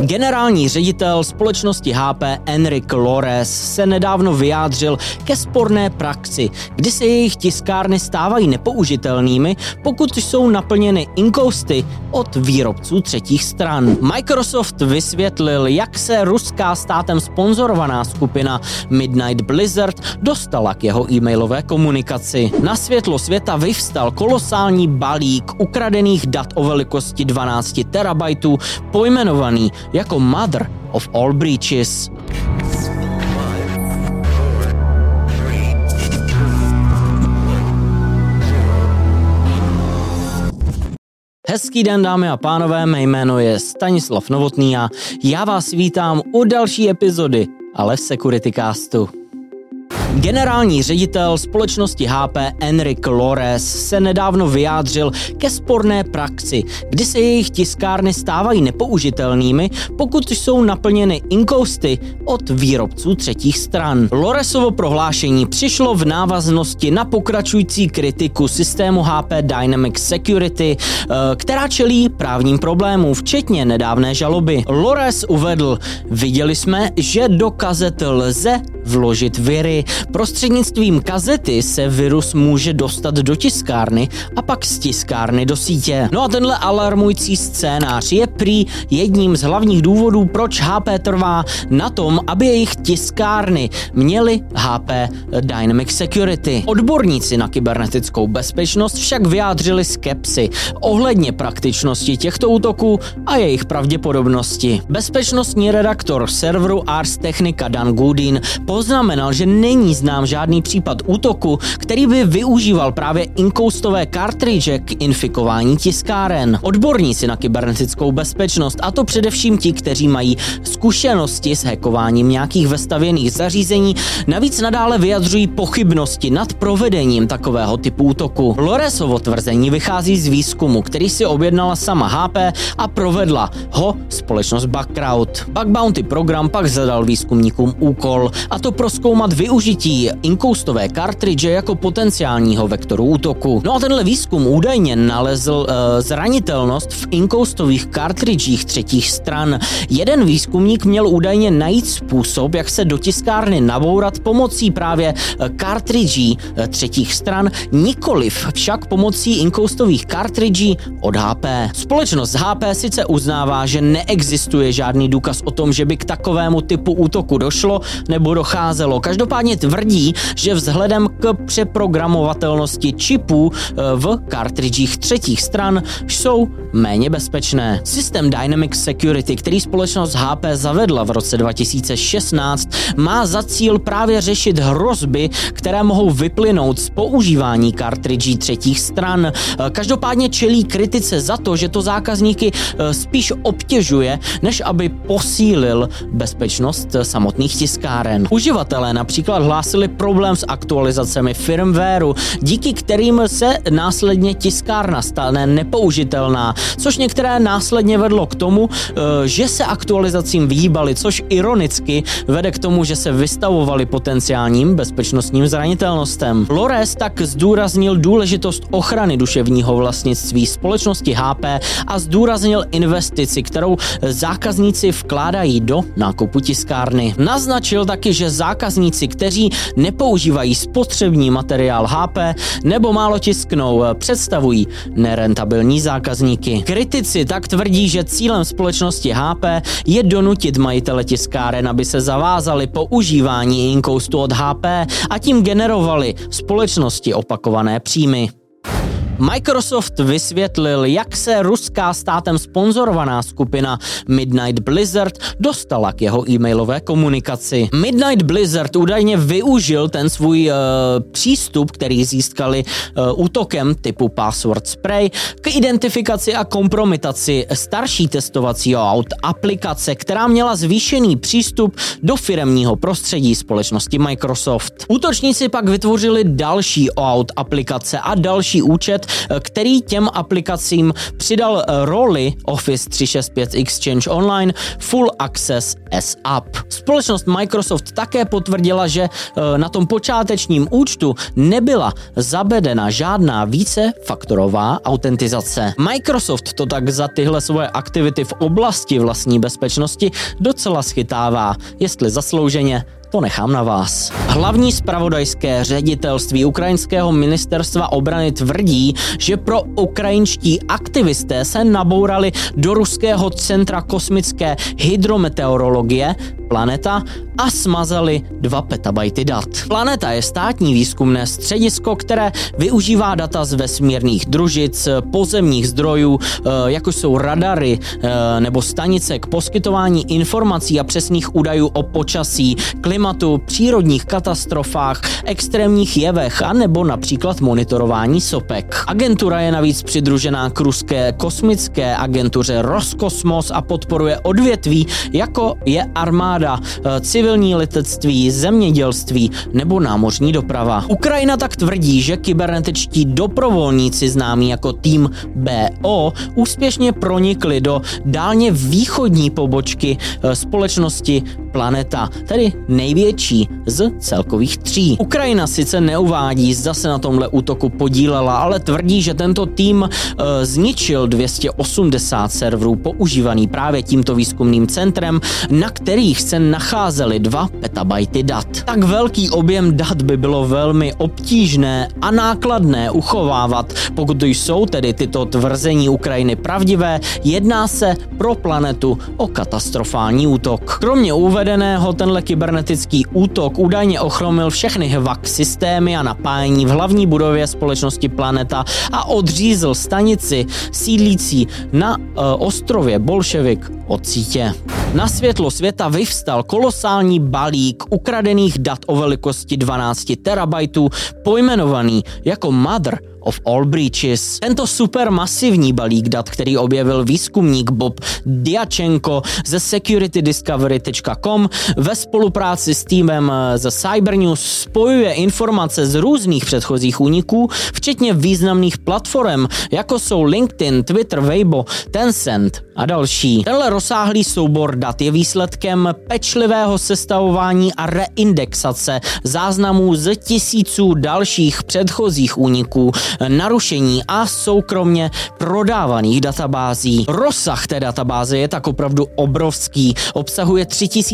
Generální ředitel společnosti HP Enric Lores se nedávno vyjádřil ke sporné praxi, kdy se jejich tiskárny stávají nepoužitelnými, pokud jsou naplněny inkousty od výrobců třetích stran. Microsoft vysvětlil, jak se ruská státem sponzorovaná skupina Midnight Blizzard dostala k jeho e-mailové komunikaci. Na světlo světa vyvstal kolosální balík ukradených dat o velikosti 12 terabajtů, pojmenovaný jako Mother of All Breaches. Hezký den, dámy a pánové, mé jméno je Stanislav Novotný a já vás vítám u další epizody Ale Securitycastu. Generální ředitel společnosti HP Enric Lores se nedávno vyjádřil ke sporné praxi, kdy se jejich tiskárny stávají nepoužitelnými, pokud jsou naplněny inkousty od výrobců třetích stran. Loresovo prohlášení přišlo v návaznosti na pokračující kritiku systému HP Dynamic Security, která čelí právním problémům, včetně nedávné žaloby. Lores uvedl: viděli jsme, že do kazet lze vložit viry. Prostřednictvím kazety se virus může dostat do tiskárny a pak z tiskárny do sítě. No a tenhle alarmující scénář je prý jedním z hlavních důvodů, proč HP trvá na tom, aby jejich tiskárny měly HP Dynamic Security. Odborníci na kybernetickou bezpečnost však vyjádřili skepsi ohledně praktičnosti těchto útoků a jejich pravděpodobnosti. Bezpečnostní redaktor serveru Ars Technica Dan Goodin poznamenal, že není znám žádný případ útoku, který by využíval právě inkoustové kartridže k infikování tiskáren. Odborníci na kybernetickou bezpečnost, a to především ti, kteří mají zkušenosti s hackováním nějakých vestavěných zařízení, navíc nadále vyjadřují pochybnosti nad provedením takového typu útoku. Loresovo tvrzení vychází z výzkumu, který si objednala sama HP a provedla ho společnost Bugcrowd. Bug Bounty program pak zadal výzkumníkům úkol, a to prozkoumat využití inkoustové kartridže jako potenciálního vektoru útoku. No a tenhle výzkum údajně nalezl zranitelnost v inkoustových kartridžích třetích stran. Jeden výzkumník měl údajně najít způsob, jak se do tiskárny nabourat pomocí právě kartridží třetích stran, nikoliv však pomocí inkoustových kartridží od HP. Společnost HP sice uznává, že neexistuje žádný důkaz o tom, že by k takovému typu útoku došlo nebo docházelo. Každopádně tvrdí, že vzhledem k přeprogramovatelnosti čipů v kartridžích třetích stran jsou méně bezpečné. Systém Dynamic Security, který společnost HP zavedla v roce 2016, má za cíl právě řešit hrozby, které mohou vyplynout z používání kartridží třetích stran. Každopádně čelí kritice za to, že to zákazníky spíš obtěžuje, než aby posílil bezpečnost samotných tiskáren. Uživatelé například hlásili problém s aktualizacemi firmwareu, díky kterým se následně tiskárna stane nepoužitelná, což některé následně vedlo k tomu, že se aktualizacím vyhýbali, což ironicky vede k tomu, že se vystavovali potenciálním bezpečnostním zranitelnostem. Lores tak zdůraznil důležitost ochrany duševního vlastnictví společnosti HP a zdůraznil investici, kterou zákazníci vkládají do nákupu tiskárny. Naznačil taky, že zákazníci, kteří nepoužívají spotřební materiál HP nebo málo tisknou, představují nerentabilní zákazníky. Kritici tak tvrdí, že cílem společnosti HP je donutit majitele tiskáren, aby se zavázali používání inkoustu od HP a tím generovali společnosti opakované příjmy. Microsoft vysvětlil, jak se ruská státem sponzorovaná skupina Midnight Blizzard dostala k jeho e-mailové komunikaci. Midnight Blizzard údajně využil ten svůj přístup, který získali útokem typu Password Spray, k identifikaci a kompromitaci starší testovacího aplikace, která měla zvýšený přístup do firemního prostředí společnosti Microsoft. Útočníci pak vytvořili další OAuth aplikace a další účet, který těm aplikacím přidal roli Office 365 Exchange Online Full Access as App. Společnost Microsoft také potvrdila, že na tom počátečním účtu nebyla zavedena žádná vícefaktorová autentizace. Microsoft to tak za tyhle svoje aktivity v oblasti vlastní bezpečnosti docela schytává. Jestli zaslouženě, to nechám na vás. Hlavní zpravodajské ředitelství ukrajinského ministerstva obrany tvrdí, že pro ukrajinští aktivisté se nabourali do ruského centra kosmické hydrometeorologie Planeta a smazali 2 petabajty dat. Planeta je státní výzkumné středisko, které využívá data z vesmírných družic, pozemních zdrojů, jako jsou radary nebo stanice k poskytování informací a přesných údajů o počasí, klimatu, přírodních katastrofách, extrémních jevech a nebo například monitorování sopek. Agentura je navíc přidružená k ruské kosmické agentuře Roskosmos a podporuje odvětví, jako je armáda, civilní letectví, zemědělství nebo námořní doprava. Ukrajina tak tvrdí, že kybernetičtí doprovolníci známí jako tým BO úspěšně pronikli do dálně východní pobočky společnosti Planeta, tedy největší z celkových 3. Ukrajina sice neuvádí, zda se na tomhle útoku podílela, ale tvrdí, že tento tým zničil 280 serverů používaný právě tímto výzkumným centrem, na kterých se nacházely 2 petabajty dat. Tak velký objem dat by bylo velmi obtížné a nákladné uchovávat. Pokud to jsou tedy tyto tvrzení Ukrajiny pravdivé, jedná se pro Planetu o katastrofální útok. Kromě uvedeného, tenhle kybernetický útok údajně ochromil všechny HVAC systémy a napájení v hlavní budově společnosti Planeta a odřízl stanici sídlící na ostrově Bolševik od sítě. Na světlo světa vyvstal kolosální balík ukradených dat o velikosti 12 terabajtů, pojmenovaný jako Mother of all breaches. Tento supermasivní balík dat, který objevil výzkumník Bob Diachenko ze securitydiscovery.com ve spolupráci s týmem ze Cybernews, spojuje informace z různých předchozích úniků, včetně významných platform, jako jsou LinkedIn, Twitter, Weibo, Tencent a další. Tenhle rozsáhlý soubor dat je výsledkem pečlivého sestavování a reindexace záznamů z tisíců dalších předchozích úniků, narušení a soukromně prodávaných databází. Rozsah té databáze je tak opravdu obrovský. Obsahuje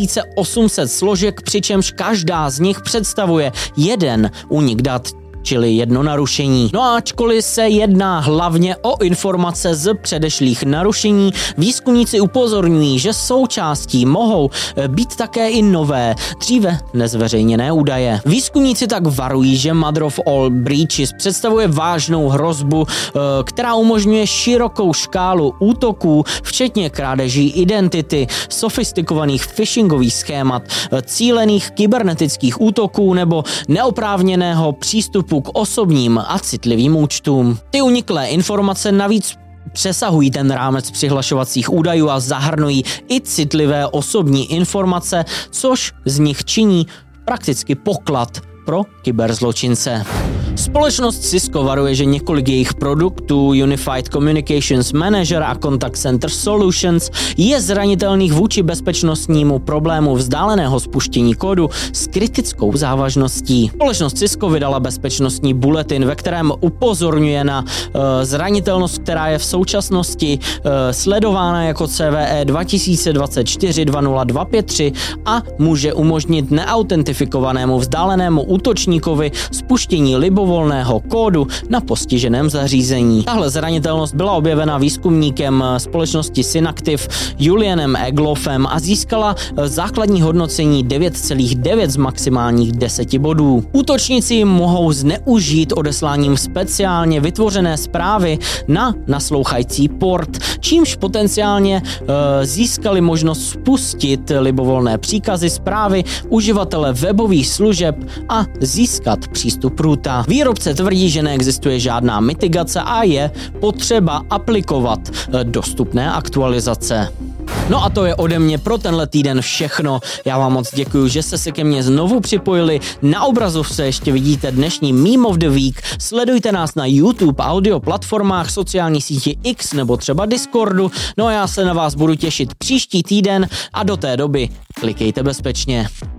3800 složek, přičemž každá z nich představuje jeden únik dat, čili jedno narušení. No a ačkoliv se jedná hlavně o informace z předešlých narušení, výzkumníci upozorňují, že součástí mohou být také i nové, dříve nezveřejněné údaje. Výzkumníci tak varují, že Mother of all breaches představuje vážnou hrozbu, která umožňuje širokou škálu útoků, včetně krádeží identity, sofistikovaných phishingových schémat, cílených kybernetických útoků nebo neoprávněného přístupu k osobním a citlivým účtům. Ty uniklé informace navíc přesahují ten rámec přihlašovacích údajů a zahrnují i citlivé osobní informace, což z nich činí prakticky poklad pro kyberzločince. Společnost Cisco varuje, že několik jejich produktů Unified Communications Manager a Contact Center Solutions je zranitelných vůči bezpečnostnímu problému vzdáleného spuštění kódu s kritickou závažností. Společnost Cisco vydala bezpečnostní bulletin, ve kterém upozorňuje na zranitelnost, která je v současnosti sledována jako CVE 2024-20253 a může umožnit neautentifikovanému vzdálenému útočníkovi spuštění libovolného kódu na postiženém zařízení. Tahle zranitelnost byla objevena výzkumníkem společnosti Synactive Julianem Eglofem a získala základní hodnocení 9,9 z maximálních 10 bodů. Útočníci mohou zneužít odesláním speciálně vytvořené zprávy na naslouchající port, čímž potenciálně získali možnost spustit libovolné příkazy zprávy uživatele webových služeb a získat přístup roota. Výrobce tvrdí, že neexistuje žádná mitigace a je potřeba aplikovat dostupné aktualizace. No a to je ode mě pro tenhle týden všechno. Já vám moc děkuju, že jste se ke mně znovu připojili. Na obrazovce ještě vidíte dnešní Meme of the Week. Sledujte nás na YouTube, audio platformách, sociální síti X nebo třeba Discordu. No a já se na vás budu těšit příští týden a do té doby klikejte bezpečně.